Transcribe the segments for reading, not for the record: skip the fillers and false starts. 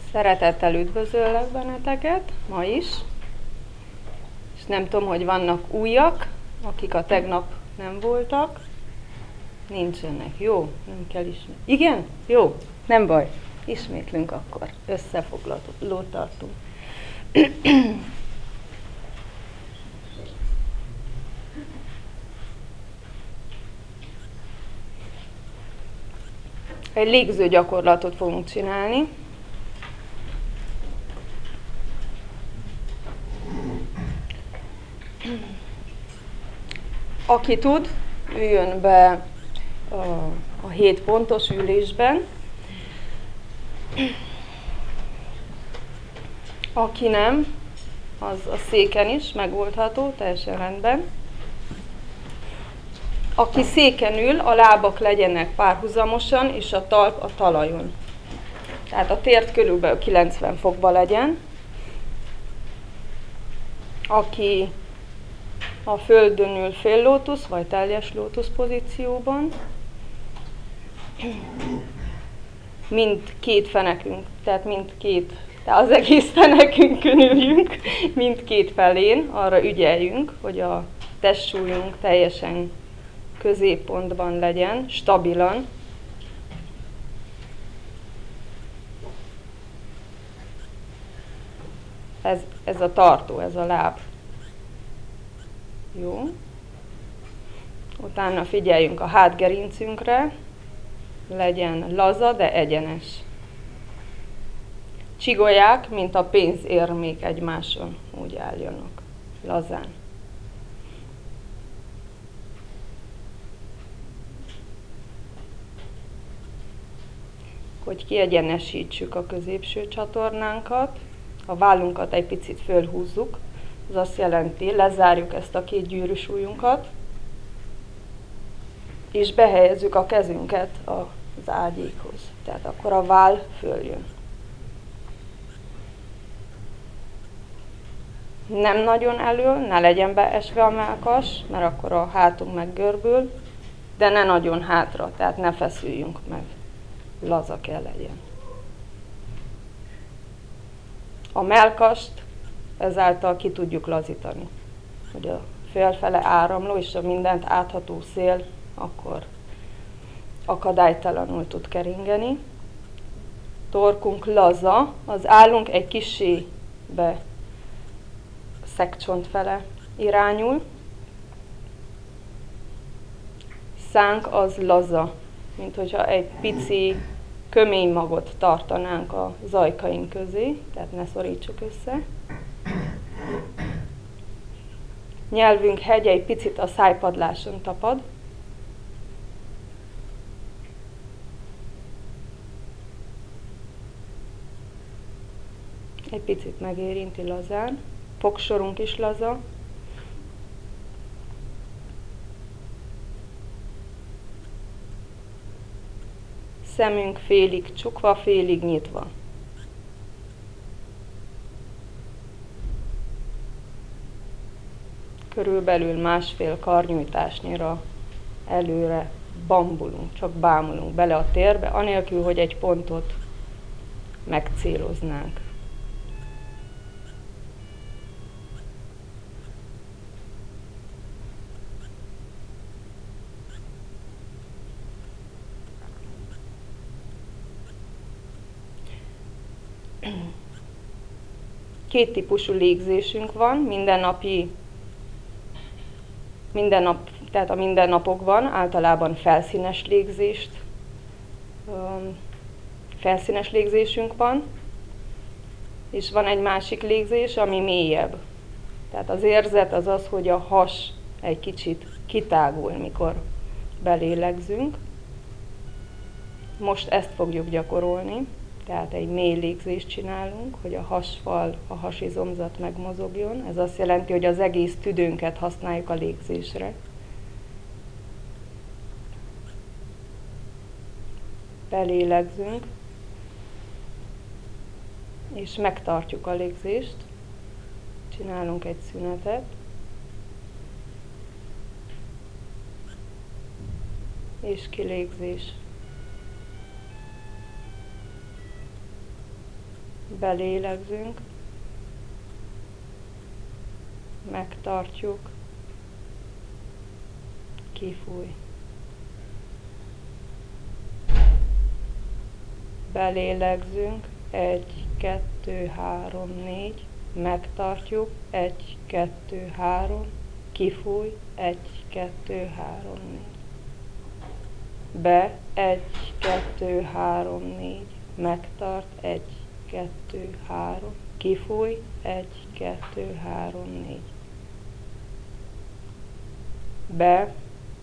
Szeretettel üdvözöllek benneteket ma is, és nem tudom, hogy vannak újak, akik a tegnap nem voltak. Nincsenek. Jó, nem kell ismételni. Igen? Jó, nem baj. Ismétlünk akkor. Összefoglalót tartunk. Egy légző gyakorlatot fogunk csinálni. Aki tud, üljön be a 7 pontos ülésben. Aki nem, az a széken is megoldható, teljesen rendben. Aki széken ül, a lábak legyenek párhuzamosan, és a talp a talajon. Tehát a tért körülbelül 90 fokban legyen. Aki a földön ül fél lótusz, vagy teljes lótusz pozícióban. Mindkét fenekünk, tehát az egész fenekünkön üljünk, mindkét felén, arra ügyeljünk, hogy a testsúlyunk teljesen középpontban legyen, stabilan. Ez a tartó, ez a láb. Jó. Utána figyeljünk a hátgerincünkre, legyen laza, de egyenes. Csigolják, mint a pénzérmék egymáson, úgy álljanak, lazán. Hogy kiegyenesítsük a középső csatornánkat, a vállunkat egy picit fölhúzzuk, az azt jelenti, lezárjuk ezt a két gyűrűs ujjunkat, és behelyezzük a kezünket az ágyékhoz. Tehát akkor a váll följön. Nem nagyon elől, ne legyen beesve a mellkas, mert akkor a hátunk meggörbül, de ne nagyon hátra, tehát ne feszüljünk meg. Laza kell legyen. A mellkast ezáltal ki tudjuk lazítani, hogy a félfele áramló és a mindent átható szél akkor akadálytalanul tud keringeni. Torkunk laza, az állunk egy kissé be szekcsont fele irányul. Szánk az laza, mint hogyha egy pici kömény magot tartanánk a zajkaink közé, tehát ne szorítsuk össze. Nyelvünk hegye egy picit a szájpadláson tapad. Egy picit megérinti lazán. Fogsorunk is laza. Szemünk félig csukva, félig nyitva. Körülbelül másfél karnyújtásnyira előre bambulunk, csak bámulunk bele a térbe, anélkül, hogy egy pontot megcéloznánk. Két típusú légzésünk van, tehát a mindennapokban általában felszínes légzésünk van, és van egy másik légzés, ami mélyebb. Tehát az érzet az az, hogy a has egy kicsit kitágul, mikor belélegzünk. Most ezt fogjuk gyakorolni. Tehát egy mély légzést csinálunk, hogy a hasfal, a hasizomzat megmozogjon. Ez azt jelenti, hogy az egész tüdőnket használjuk a légzésre. Belélegzünk, és megtartjuk a légzést. Csinálunk egy szünetet. És kilégzés. belélegzünk, megtartjuk, kifúj. Belélegzünk, 1, 2, 3, 4, megtartjuk, 1, 2, 3, kifúj, 1, 2, 3, 4. Be, 1, 2, 3, 4, megtart, 1, 2, 3, kifúj, 1, 2, 3, 4. Be,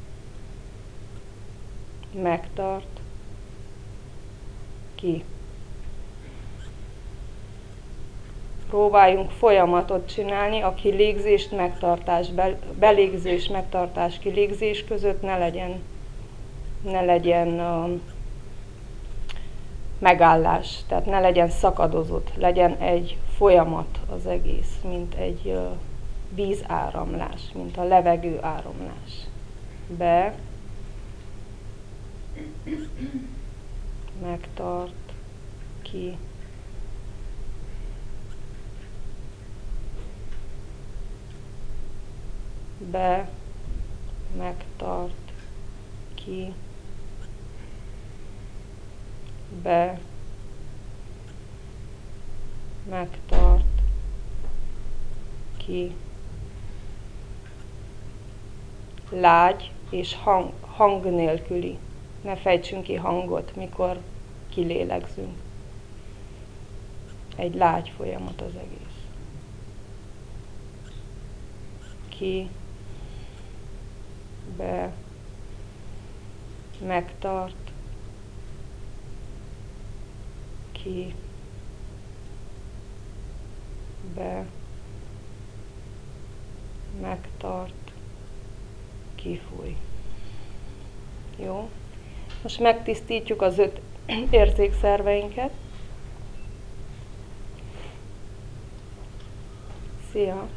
megtart, ki. Próbáljunk folyamatot csinálni, a kilégzést, megtartás, belégzés, megtartás, kilégzés között ne legyen megállás, tehát ne legyen szakadozott, legyen egy folyamat az egész, mint egy vízáramlás, mint a levegő áramlás. Be, megtart, ki. Be, megtart, ki. Be, megtart, ki. Lágy és hang nélküli. Ne fejtsünk ki hangot, mikor kilélegzünk. Egy lágy folyamat az egész. Ki, be, megtart, ki, be, megtart, kifúj. Jó? Most megtisztítjuk az 5 érzékszerveinket. Szia!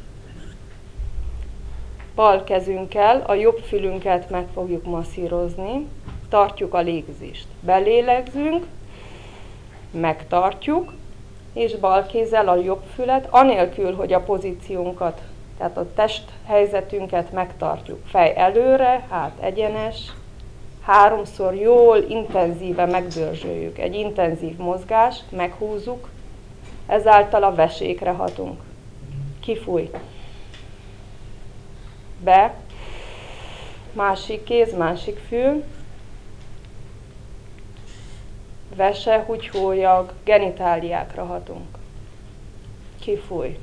Bal kezünkkel a jobb fülünket meg fogjuk masszírozni, tartjuk a légzést. Belélegzünk, megtartjuk, és bal kézzel a jobb fület, anélkül, hogy a pozíciónkat, tehát a testhelyzetünket megtartjuk. Fej előre, hát egyenes, 3-szor jól, intenzíven megdörzsöljük. Egy intenzív mozgás, meghúzzuk, ezáltal a vesékre hatunk. Kifúj. Be, másik kéz, másik fül, vese, húgyhólyag, genitáliákra hatunk. Kifúj.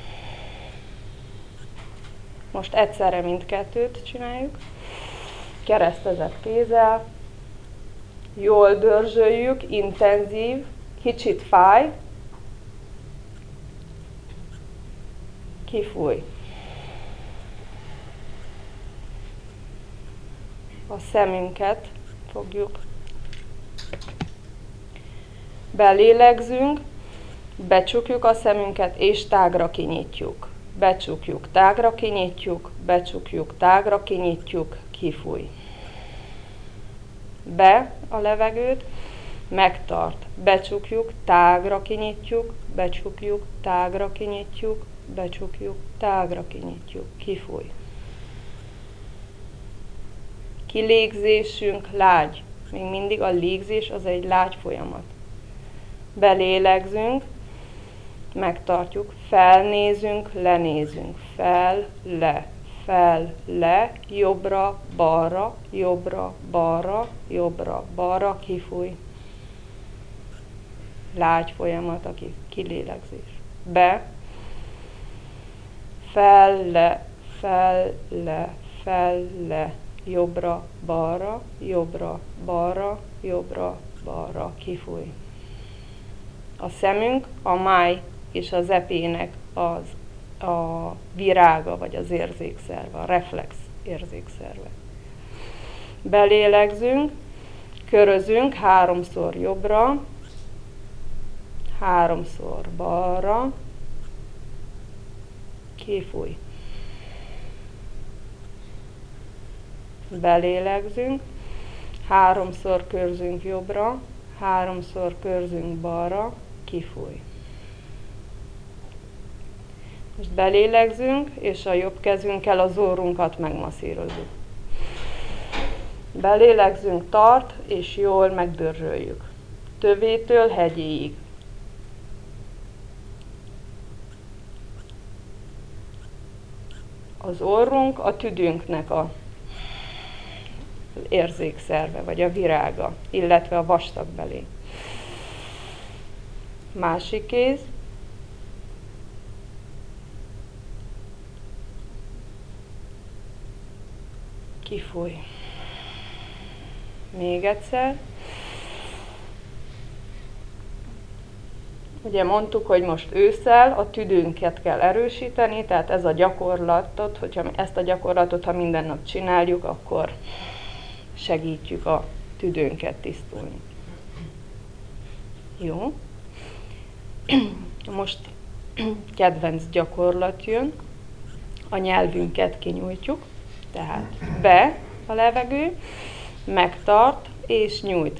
Most egyszerre mindkettőt csináljuk. Keresztezett kézzel, jól dörzsöljük, intenzív, kicsit fáj, kifúj. A szemünket fogjuk, belélegzünk, becsukjuk a szemünket és tágra kinyitjuk. Becsukjuk, tágra kinyitjuk, becsukjuk, tágra kinyitjuk, kifúj. Be a levegőt, megtart, becsukjuk, tágra kinyitjuk, becsukjuk, tágra kinyitjuk, becsukjuk, tágra kinyitjuk, kifúj. Kilégzésünk lágy, még mindig a légzés az egy lágy folyamat. Belélegzünk, megtartjuk, felnézünk, lenézünk, fel, le, jobbra, balra, jobbra, balra, jobbra, balra, kifúj. Lágy folyamat a kilélegzés. Be, fel, le, jobbra, balra, jobbra, balra, jobbra, balra, kifúj. A szemünk, a máj és az epének a virága, vagy az érzékszerve, a reflex érzékszerve. Belélegzünk, körözünk 3-szor jobbra, 3-szor balra, kifúj. Belélegzünk, 3-szor körzünk jobbra, 3-szor körzünk balra, kifúj. Most belélegzünk, és a jobb kezünkkel az orrunkat megmasszírozzuk. Belélegzünk, tart, és jól megdörzsöljük. Tövétől hegyéig. Az orrunk a tüdőnknek az érzékszerve, vagy a virága, illetve a vastagbelé. Másik kéz. Kifúj. Még egyszer. Ugye mondtuk, hogy most ősszel a tüdőnket kell erősíteni, tehát ez a gyakorlatot, hogyha ezt a gyakorlatot, ha minden nap csináljuk, akkor segítjük a tüdőnket tisztulni. Jó. Most kedvenc gyakorlat jön. A nyelvünket kinyújtjuk, tehát be a levegő, megtart és nyújt.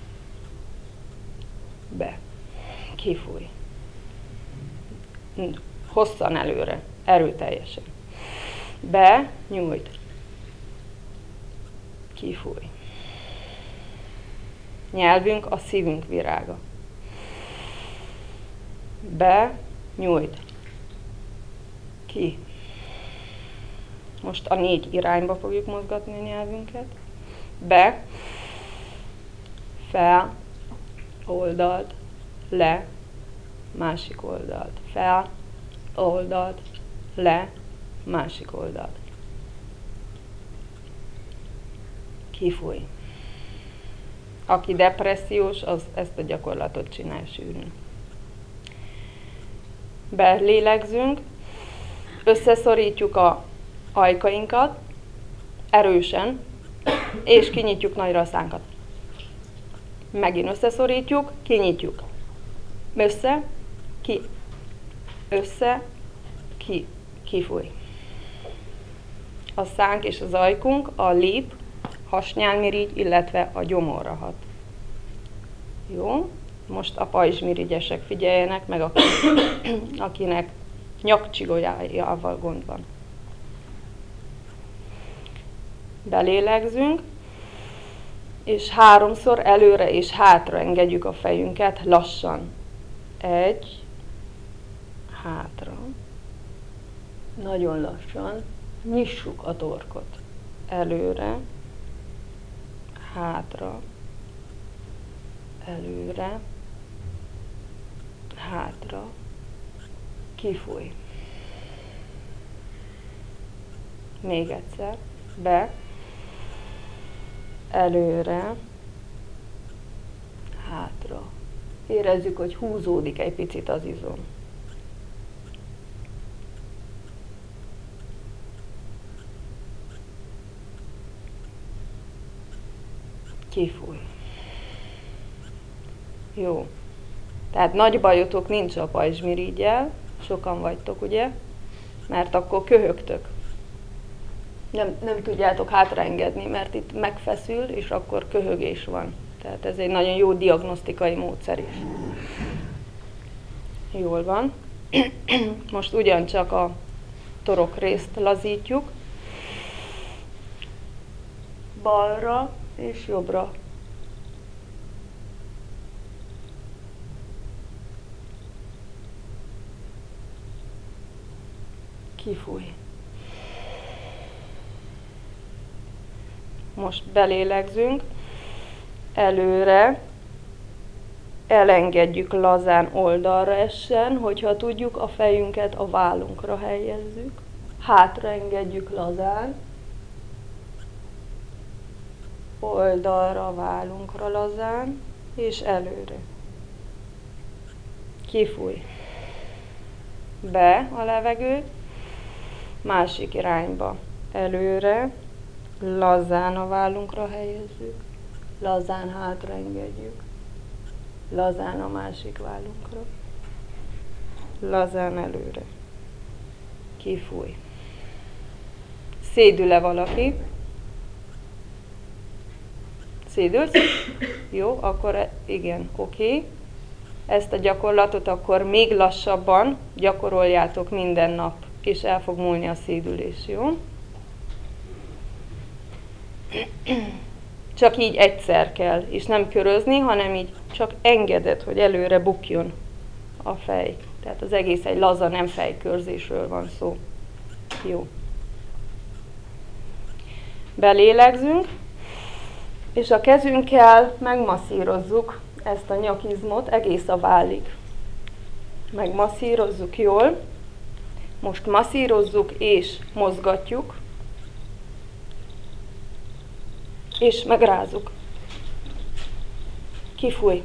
Be. Kifúj. Hosszan előre, erőteljesen. Be, nyújt. Kifúj. Nyelvünk a szívünk virága. Be, nyújt. Ki. Most a 4 irányba fogjuk mozgatni a nyelvünket. Be, fel, oldalt, le, másik oldalt, fel, oldalt, le, másik oldalt. Kifúj. Aki depressziós, az ezt a gyakorlatot csinálja sűrűn. Belélegzünk, összeszorítjuk a ajkainkat erősen, és kinyitjuk nagyra a szánkat. Megint összeszorítjuk, kinyitjuk. Össze, ki. Össze, ki. Kifúj. A szánk és az ajkunk a lép, hasnyálmirigy, illetve a gyomorra hat. Jó? Most a pajzsmirigyesek figyeljenek meg, akinek nyakcsigolyájával gond van. Belélegzünk, és 3-szor előre és hátra engedjük a fejünket lassan. 1, hátra. Nagyon lassan nyissuk a torkot. Előre, hátra, előre, hátra, kifúj. Még egyszer, be, előre, hátra. Érezzük, hogy húzódik egy picit az izom. Kifúj. Jó. Tehát nagy bajotok nincs a pajzsmiriggyel, sokan vagytok, ugye? Mert akkor köhögtök. Nem tudjátok hátraengedni, mert itt megfeszül, és akkor köhögés van. Tehát ez egy nagyon jó diagnosztikai módszer is. Jól van. Most ugyancsak a torokrészt lazítjuk. Balra és jobbra. Kifúj. Most belélegzünk, előre, elengedjük lazán, oldalra essen, hogyha tudjuk, a fejünket a vállunkra helyezzük, hátra engedjük lazán, oldalra, vállunkra lazán, és előre. Kifúj. Be a levegőt, másik irányba, előre, lazán a vállunkra helyezzük, lazán hátra engedjük, lazán a másik vállunkra, lazán előre. Kifúj. Szédül-e valaki? Szédülsz? Jó, akkor igen, oké. ezt a gyakorlatot, akkor még lassabban gyakoroljátok minden nap, és el fog múlni a szédülés, jó? Csak így egyszer kell, és nem körözni, hanem így csak engeded, hogy előre bukjon a fej. Tehát az egész egy laza, nem fejkörzésről van szó. Jó. Belélegzünk, és a kezünkkel megmasszírozzuk ezt a nyakizmot egész a vállig. Megmasszírozzuk jól. Most masszírozzuk és mozgatjuk. És megrázzuk. Kifúj.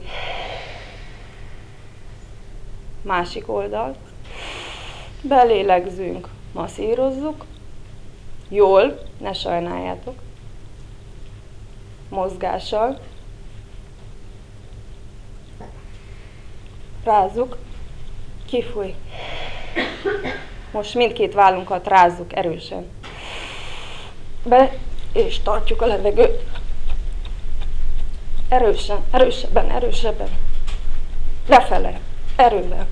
Másik oldal. Belélegzünk, masszírozzuk. Jól, ne sajnáljátok. Mozgással. Rázzuk. Kifúj. Most mindkét vállunkat rázzuk erősen. Be, és tartjuk a levegőt. Erősen, erősebben, erősebben. Lefele, erővel.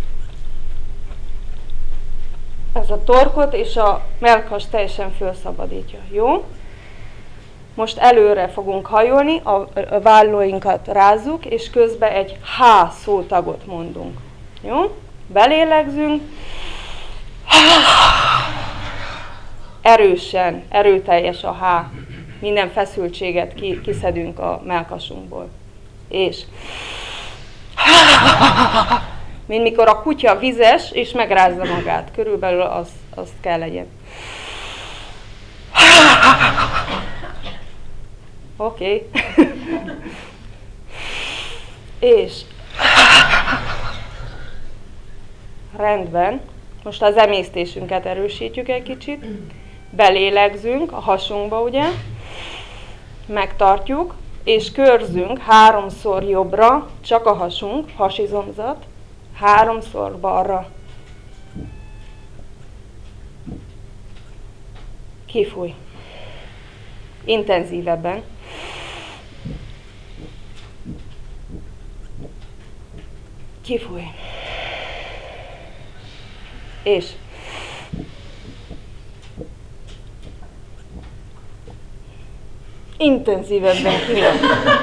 Ez a torkot és a mellkas teljesen felszabadítja. Jó? Most előre fogunk hajolni, a vállóinkat rázzuk, és közben egy H szótagot mondunk. Jó? Belélegzünk. Erősen, erőteljes a H. Minden feszültséget kiszedünk a mellkasunkból. És mint mikor a kutya vizes, és megrázza magát. Körülbelül az kell legyen. Oké. És rendben. Most az emésztésünket erősítjük egy kicsit. Belélegzünk a hasunkba, ugye? Megtartjuk, és körzünk 3-szor jobbra, csak a hasunk, hasizomzat, 3-szor balra. Kifúj. Intenzívebben. Kifúj. És intenzívebben kívül.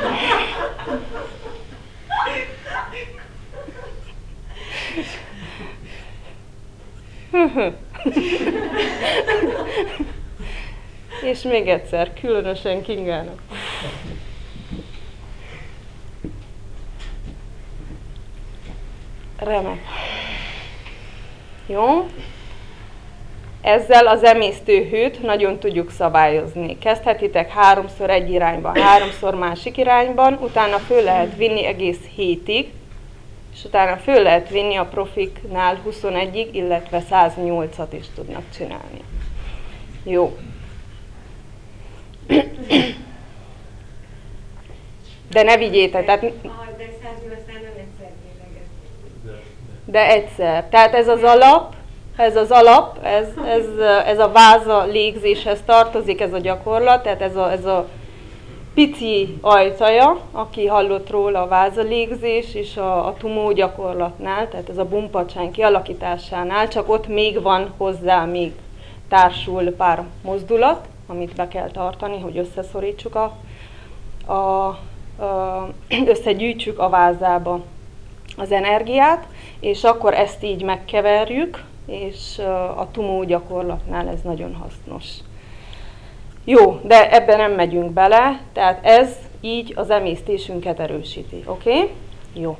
És még egyszer, különösen Kingának. Remek. Jó? Ezzel az emésztőhőt nagyon tudjuk szabályozni. Kezdhetitek 3-szor egy irányban, 3-szor másik irányban, utána föl lehet vinni egész hétig, és utána föl lehet vinni a profiknál 21-ig, illetve 108-at is tudnak csinálni. Jó. De ne vigyétek, tehát... De egyszer. Tehát ez az alap, ez a váza légzéshez tartozik ez a gyakorlat, tehát ez a pici ajtaja, aki hallott róla a váza légzés és a tumó gyakorlatnál, tehát ez a bumpacsány kialakításánál, csak ott még van hozzá, még társul pár mozdulat, amit be kell tartani, hogy összeszorítsuk összegyűjtsük a vázába az energiát, és akkor ezt így megkeverjük, és a tumó gyakorlatnál ez nagyon hasznos. Jó, de ebben nem megyünk bele, tehát ez így az emésztésünket erősíti, oké? Jó.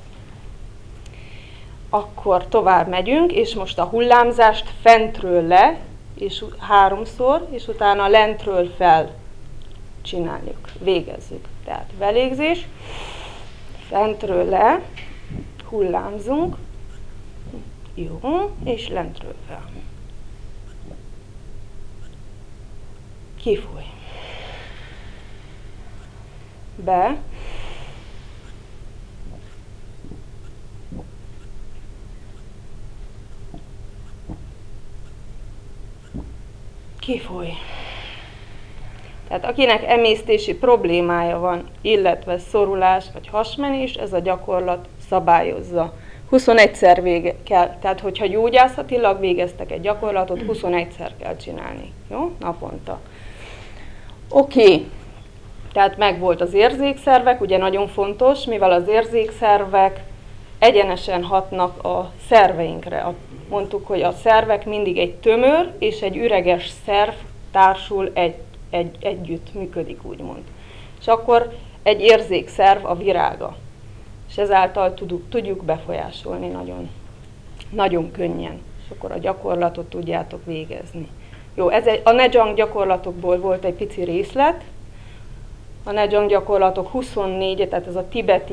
Akkor tovább megyünk, és most a hullámzást fentről le, és 3-szor, és utána lentről fel csináljuk, végezzük. Tehát belégzés, fentről le, hullámzunk, jó, és lentről fel. Kifúj. Be. Kifúj. Tehát akinek emésztési problémája van, illetve szorulás vagy hasmenés, ez a gyakorlat szabályozza. 21-szer kell, tehát hogyha gyógyászatilag végeztek egy gyakorlatot, 21-szer kell csinálni, jó? Naponta. Oké. Tehát megvolt az érzékszervek, ugye nagyon fontos, mivel az érzékszervek egyenesen hatnak a szerveinkre. Mondtuk, hogy a szervek mindig egy tömör és egy üreges szerv társul együtt működik, úgymond. És akkor egy érzékszerv a virága. És ezáltal tudjuk befolyásolni nagyon, nagyon könnyen. És akkor a gyakorlatot tudjátok végezni. Jó, a Nejang gyakorlatokból volt egy pici részlet. A Nejang gyakorlatok 24, tehát ez a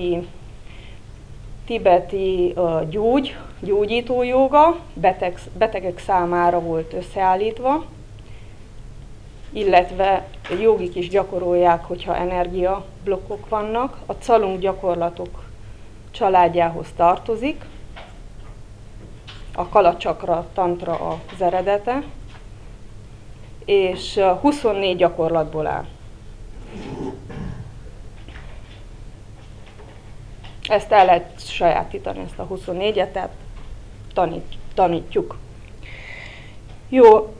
tibeti gyógyító jóga, betegek számára volt összeállítva, illetve jogik is gyakorolják, hogyha energiablokkok vannak. A Calung gyakorlatok családjához tartozik, a Kalacsakra tantra az eredete, és 24 gyakorlatból áll. Ezt el lehet sajátítani, ezt a 24-et, tehát tanítjuk. Jó,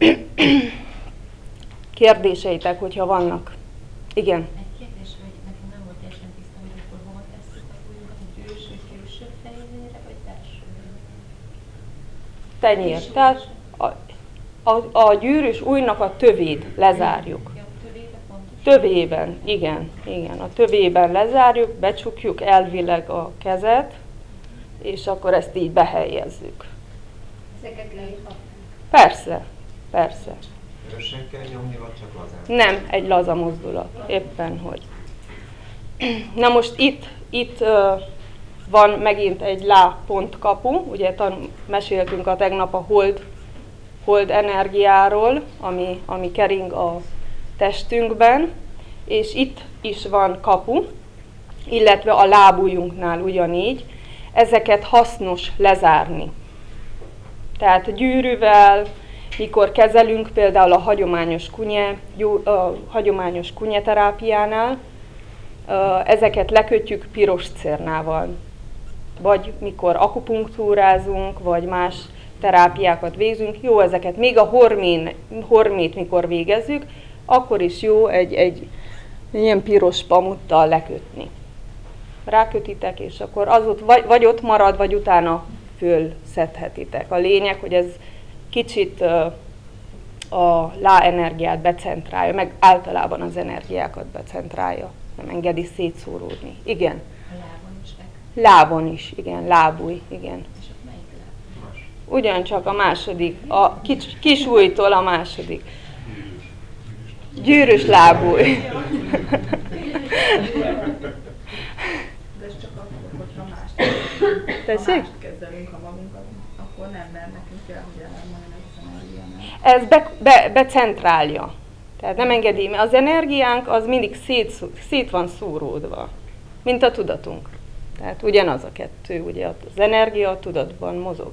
kérdéseitek, hogyha vannak. Igen. Egy kérdés, hogy nekem nem volt teljesen tiszta, hogy akkor hova tesszük az ujjunkat, hogy gyűrűs vagy külső fejére, vagy belső? Tenyér. Tehát a gyűrűs ujjnak a tövét lezárjuk. Tövében, igen. A tövében lezárjuk, becsukjuk elvileg a kezet, és akkor ezt így behelyezzük. Ezeket leírhatnánk? Persze. Erősen kell nyomni, vagy csak lazán? Nem, egy laza mozdulat, éppen hogy. Na most itt van megint egy lá-pontkapu, ugye meséltünk tegnap a hold energiáról, ami kering a testünkben, és itt is van kapu, illetve a lábujjunknál ugyanígy. Ezeket hasznos lezárni. Tehát gyűrűvel, mikor kezelünk például a hagyományos kunyeterápiánál, ezeket lekötjük piros cérnával. Vagy mikor akupunktúrázunk, vagy más terápiákat végzünk, jó ezeket. Még a hormét mikor végezzük, akkor is jó egy ilyen piros pamuttal lekötni. Rákötitek, és akkor az ott vagy ott marad, vagy utána fölszedhetitek. A lényeg, hogy ez kicsit a lá-energiát becentrálja, meg általában az energiákat becentrálja. Nem engedi szétszóródni. Igen. A lábon is Lábon is, igen. Lábúj, igen. És ott melyik láb? Ugyancsak a második, a kis ujjtól a második. Gyűrűs lábúj. De ez csak akkor, hogyha mást Tessék? kezelünk a magunkat, akkor nem, mert nekünk kell, hogy elmondani az energiánál. Ez becentrálja. Tehát nem engedi, mert az energiánk az mindig szét van szóródva, mint a tudatunk. Tehát ugyanaz a kettő, ugye az energia a tudatban mozog.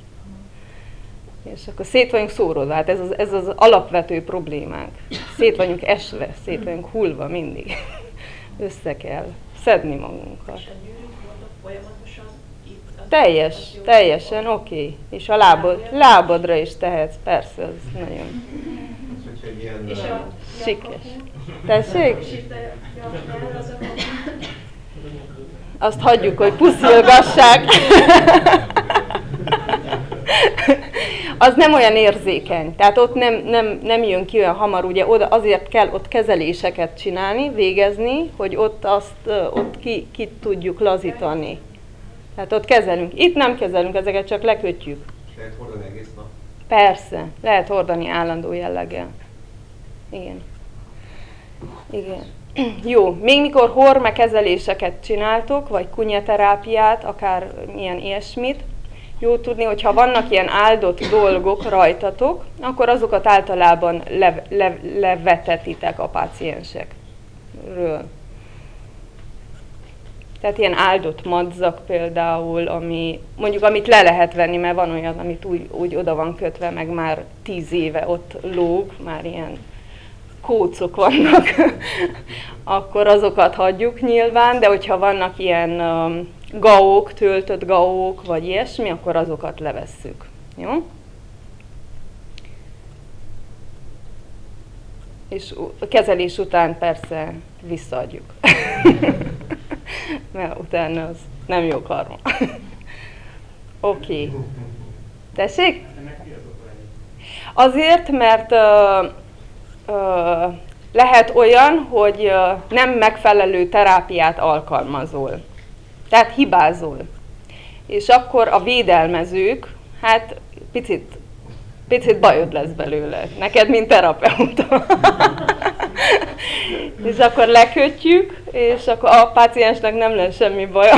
És akkor szét vagyunk szórodva, hát ez az alapvető problémánk. Szét vagyunk esve, szét vagyunk hullva mindig. Össze kell szedni magunkat. És a gyűrűt mondok folyamatosan itt? Teljesen oké. És a lábadra is tehetsz, persze, az nagyon sikes. Tessék? Azt hagyjuk, hogy puszilgassák. Az nem olyan érzékeny, tehát ott nem jön ki olyan hamar, ugye azért kell ott kezeléseket csinálni, végezni, hogy ott ki tudjuk lazítani. Tehát ott kezelünk. Itt nem kezelünk, ezeket csak lekötjük. Lehet hordani egész nap? Persze, lehet hordani állandó jelleggel. Igen. Jó, még mikor horme kezeléseket csináltok, vagy kunyaterápiát, akár milyen ilyesmit, jó tudni, hogy ha vannak ilyen áldott dolgok rajtatok, akkor azokat általában levetetitek a páciensekről. Tehát ilyen áldott madzak például, amit le lehet venni, mert van olyan, amit úgy oda van kötve, meg már 10 éve ott lóg, már ilyen kócok vannak, akkor azokat hagyjuk nyilván, de hogyha vannak ilyen gaók, töltött gaók, vagy ilyesmi, akkor azokat levesszük. Jó? És a kezelés után persze visszaadjuk. Mert utána az nem jó karma. Oké. Tessék? Azért, mert lehet olyan, hogy nem megfelelő terápiát alkalmazol. Tehát hibázol. És akkor a védelmezők, hát picit bajod lesz belőle. Neked, mint terapeuta. És akkor lekötjük, és akkor a páciensnek nem lesz semmi baja.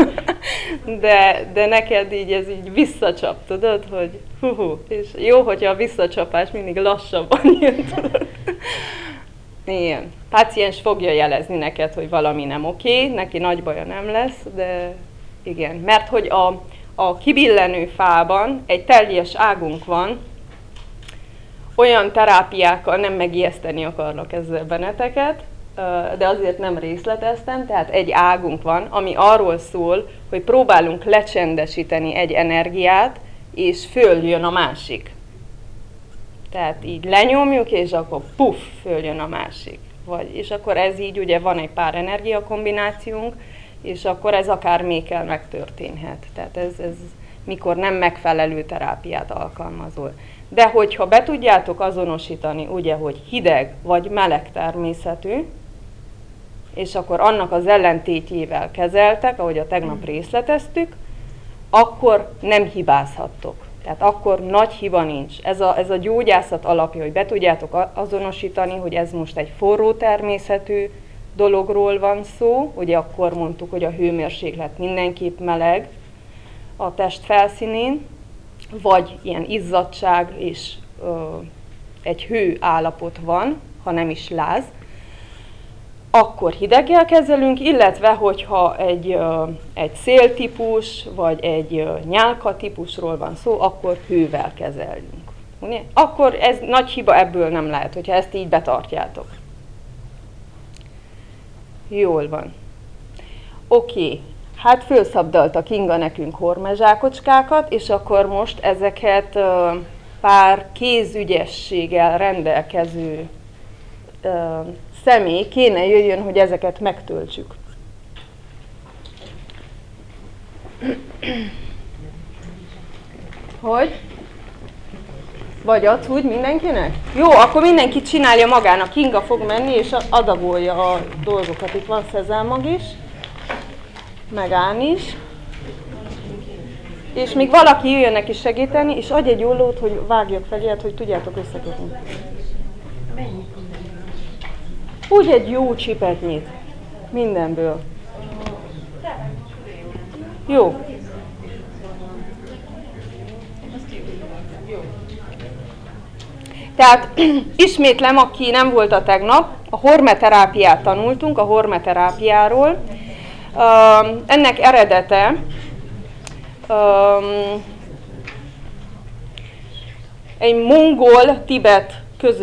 De neked így ez így visszacsap, tudod, hogy és jó, hogyha a visszacsapás mindig lassabban jön, tudod. Igen. Páciens fogja jelezni neked, hogy valami nem oké, neki nagy baja nem lesz, de igen. Mert hogy a kibillenő fában egy teljes águnk van, olyan terápiákkal nem megijeszteni akarlak ezzel benneteket, de azért nem részleteztem, tehát egy águnk van, ami arról szól, hogy próbálunk lecsendesíteni egy energiát, és följön a másik. Tehát így lenyomjuk, és akkor puff, följön a másik. És akkor ez így, ugye van egy pár energiakombinációnk, és akkor ez akár mékkel megtörténhet. Tehát ez mikor nem megfelelő terápiát alkalmazol. De hogyha be tudjátok azonosítani, ugye, hogy hideg vagy meleg természetű, és akkor annak az ellentétjével kezeltek, ahogy a tegnap részleteztük, akkor nem hibázhattok. Tehát akkor nagy hiba nincs. Ez a gyógyászat alapja, hogy be tudjátok azonosítani, hogy ez most egy forró természetű dologról van szó. Ugye akkor mondtuk, hogy a hőmérséklet mindenképp meleg a test felszínén, vagy ilyen izzadtság és egy hő állapot van, ha nem is láz, akkor hideggel kezelünk, illetve hogyha egy széltípus, vagy egy nyálka típusról van szó, akkor hővel kezelünk. Ugye? Akkor ez nagy hiba ebből nem lehet, hogyha ezt így betartjátok. Jól van. Oké. Hát fölszabdalta Kinga nekünk hormezsákocskákat, és akkor most ezeket pár kézügyességgel rendelkező személy kéne jöjjön, hogy ezeket megtöltsük. Hogy? Vagy adsz úgy mindenkinek? Jó, akkor mindenki csinálja magának. Kinga fog menni, és adagolja a dolgokat. Itt van szezámag is, meg Án is. És még valaki jöjjön neki segíteni, és adj egy ollót, hogy vágjak fel ilyet, hogy tudjátok összekötni. Úgy egy jó csipetnyit. Mindenből. Jó. Tehát ismétlem, aki nem volt a tegnap, a hormeterápiát tanultunk, a hormeterápiáról. Ennek eredete egy mongol-tibet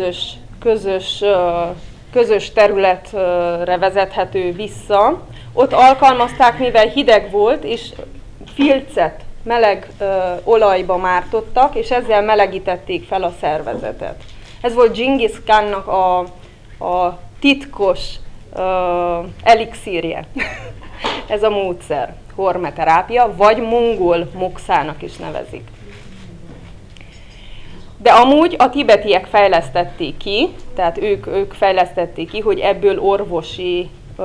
közös területre vezethető vissza. Ott alkalmazták, mivel hideg volt, és filcet meleg olajba mártottak, és ezzel melegítették fel a szervezetet. Ez volt Dzsingisz Kánnak a titkos elixírje. Ez a módszer, hormeterápia, vagy mongol mokszának is nevezik. De amúgy a tibetiek fejlesztették ki, tehát ők fejlesztették ki, hogy ebből orvosi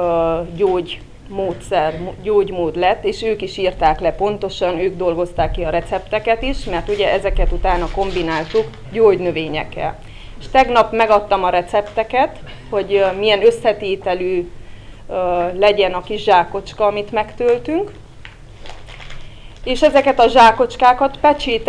gyógymód lett, és ők is írták le pontosan, ők dolgozták ki a recepteket is, mert ugye ezeket utána kombináltuk gyógynövényekkel. És tegnap megadtam a recepteket, hogy milyen összetételű legyen a kis zsákocska, amit megtöltünk. És ezeket a zsákocskákat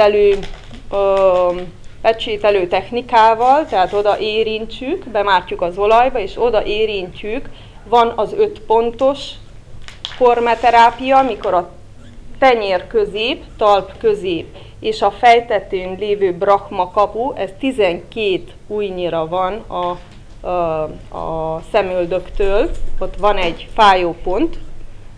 pecsételő technikával, tehát oda érintsük, bemártjuk az olajba, és oda érintjük. Van az 5 pontos hormeterápia, mikor a tenyér közép, talp közép és a fejtetőn lévő brahma kapu, ez 12 ujjnyira van a szemöldöktől, ott van egy fájó pont,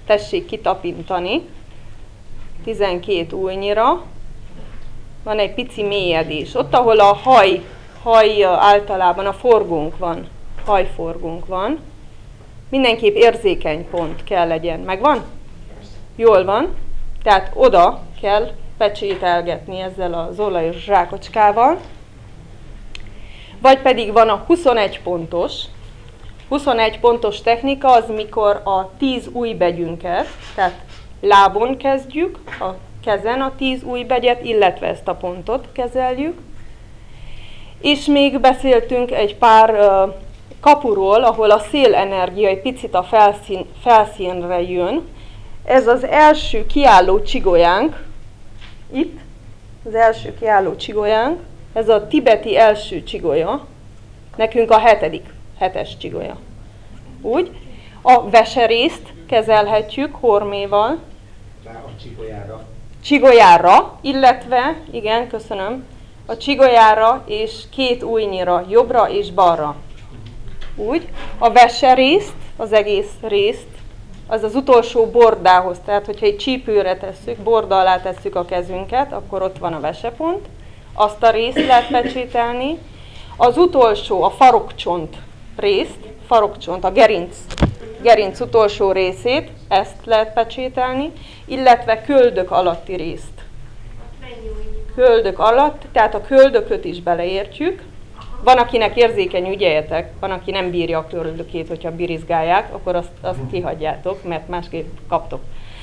tessék kitapintani, 12 ujjnyira, van egy pici mélyedés. Ott, ahol a haj általában a forgónk van, hajforgónk van, mindenképp érzékeny pont kell legyen. Megvan? Jól van. Tehát oda kell pecsételgetni ezzel az olajos zsákocskával. Vagy pedig van a 21 pontos. 21 pontos technika az, mikor a 10 ujjbegyünket, tehát lábon kezdjük, a kezen a 10 ujjbegyet, illetve ezt a pontot kezeljük. És még beszéltünk egy pár kapuról, ahol a szélenergia egy picit a felszínre jön. Ez az első kiálló csigolyánk, itt, az első kiálló csigolyánk, ez a tibeti első csigolya, nekünk a hetes csigolya. Úgy. A veserészt kezelhetjük horméval. A csigolyára. Csigolyára, illetve, igen, köszönöm, a csigolyára és 2 ujjnyira, jobbra és balra. Úgy. A veserészt, az egész részt, az az utolsó bordához, tehát hogyha egy csípőre tesszük, borda alá tesszük a kezünket, akkor ott van a vesepont, azt a részt lehet pecsételni. Az utolsó, a farokcsont részt, a gerinc utolsó részét, ezt lehet pecsételni, illetve köldök alatti részt. Köldök alatt, tehát a köldököt is beleértjük. Van, akinek érzékeny, ügyeljetek, van, aki nem bírja a köldökét, hogyha birizgálják, akkor azt kihagyjátok, mert másképp kaptok.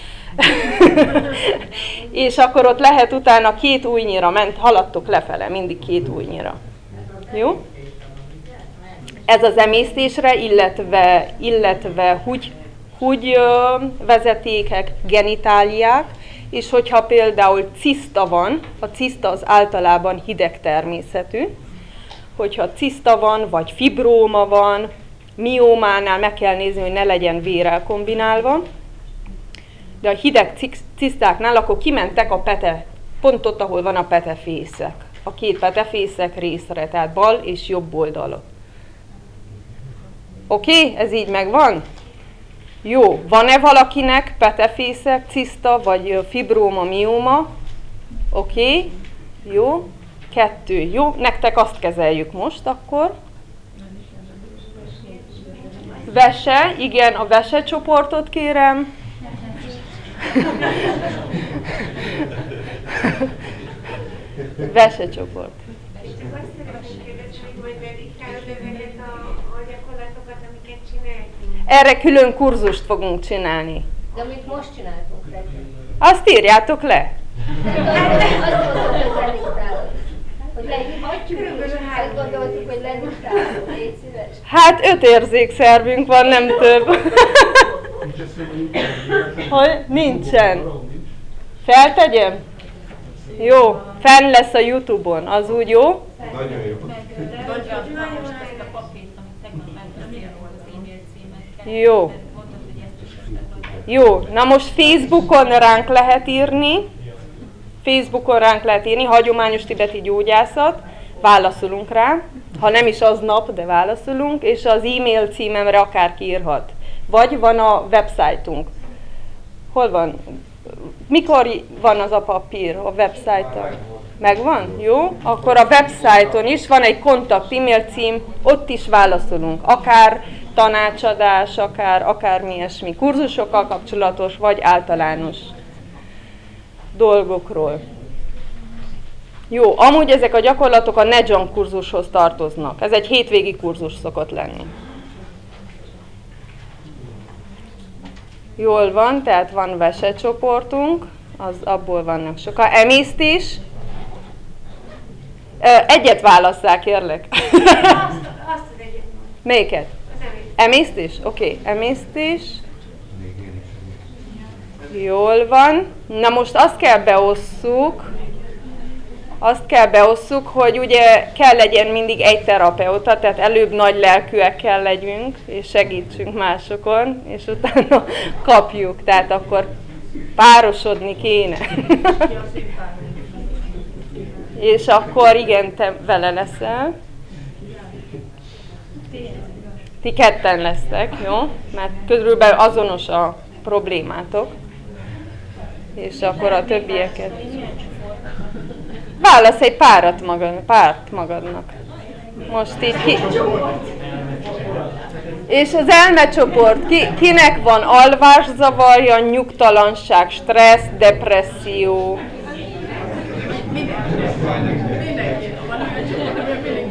És akkor ott lehet utána 2 ujjnyira haladtok lefele, mindig 2 ujjnyira. Jó? Ez az emésztésre, illetve húgy vezetékek, genitáliák, és hogyha például ciszta van, a ciszta az általában hideg természetű, hogyha ciszta van, vagy fibróma van, miómánál meg kell nézni, hogy ne legyen vérrel kombinálva, de a hideg cisztáknál akkor kimentek a pont ott, ahol van a petefészek. A 2 petefészek részre, tehát bal és jobb oldalon. Oké? Ez így megvan? Jó. Van-e valakinek petefészek, ciszta, vagy fibróma, mióma? Oké? Jó. 2. Jó. Nektek azt kezeljük most akkor. Vese. Igen, a vese csoportot kérem. Vese csoport. És csak azt szeretném kérdezni, hogy majd dedikáld ezeket a gyakorlatokat, amiket csináltunk. Erre külön kurzust fogunk csinálni. De amit most csináltunk reggel. Azt írjátok le. Azt mondtuk, hogy lediktálod. Hogy lehagyjuk, és azt gondoltuk, hogy lediktálod. Légy szíves. Hát 5 érzékszervünk van, nem több. Hogy? Nincsen. Feltegyem? Jó, fenn lesz a YouTube-on, az úgy jó? Nagyon jó. Jó. Jó, na most Facebookon ránk lehet írni, hagyományos tibeti gyógyászat, válaszolunk rá, ha nem is aznap, de válaszolunk, és az e-mail címemre akárki írhat. Vagy van a websájtunk. Hol van? Mikor van az a papír a websájton? Megvan? Jó? Akkor a websájton is van egy kontakt e-mail cím, ott is válaszolunk. Akár tanácsadás, akármi ilyesmi, kurzusokkal kapcsolatos, vagy általános dolgokról. Jó, amúgy ezek a gyakorlatok a Nejong kurzushoz tartoznak. Ez egy hétvégi kurzus szokott lenni. Jól van, tehát van vese csoportunk, abból vannak sokan. Emésztés. Egyet válasszák, kérlek. Azt az egyet. Melyiket? Az emésztés. Emésztés? Oké, emésztés. Jól van. Na most azt kell beosszuk, hogy ugye kell legyen mindig egy terapeuta, tehát előbb nagy lelkűek kell legyünk, és segítsünk másokon, és utána kapjuk, tehát akkor párosodni kéne. És akkor igen, te vele leszel. Ti ketten lesztek, jó? Mert körülbelül azonos a problémátok. És akkor a többieket. Válasz egy párt magadnak. Most így ki. És az elmecsoport, kinek van alvászavarja, nyugtalanság, stressz, depresszió? Mindenki. Van olyan csoport, ami mindig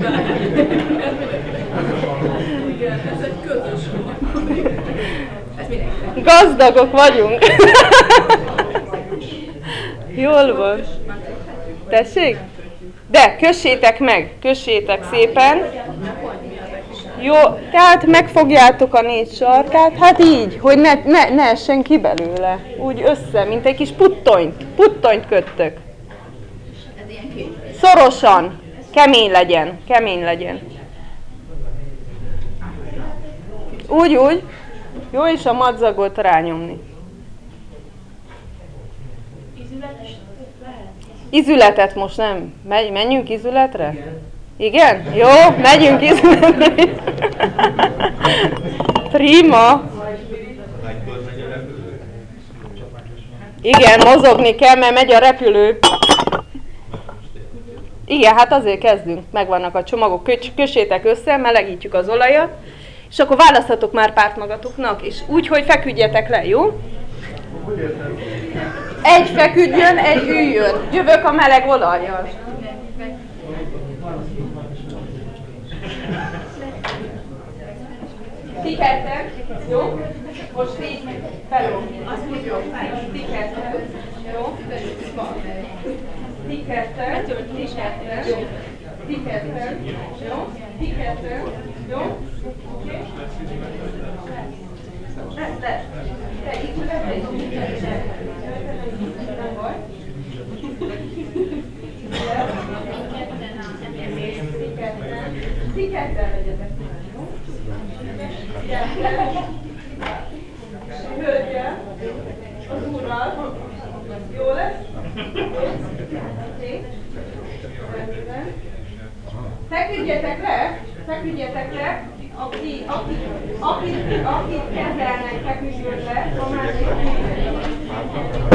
igen, ez egy közös. Ez mindenki. Gazdagok vagyunk. Jól van. Tessék? De kössétek meg, kössétek szépen. Jó, tehát megfogjátok a 4 sarkát, hát így, hogy ne essen ki belőle. Úgy össze, mint egy kis puttonyt köttök. Szorosan, kemény legyen. Úgy. Jó, és a madzagot rányomni. Izületet most nem. Menjünk izületre? Igen? Jó, megyünk izületre. Prima. Igen, mozogni kell, mert megy a repülő. Igen, hát azért kezdünk. Megvannak a csomagok, kössétek össze, melegítjük az olajat, és akkor választhatok már párt magatoknak, és úgy, hogy feküdjetek le, jó? Egy feküdjön, egy üljön. Jövök a meleg olajjal. Ti ketten, jó? Most így felom. Azt úgy jó. Ti ketten, jó? Ti ketten, jó? Ti ketten, jó? Ti ketten, jó? Oké? Lesz. Te itt ülete is. Nem baj. Ti ketten legyetek. Hölgyel, az úrral, jó lesz? Oké. Feküdjetek le, akit kezelnek, feküdjön le, a másik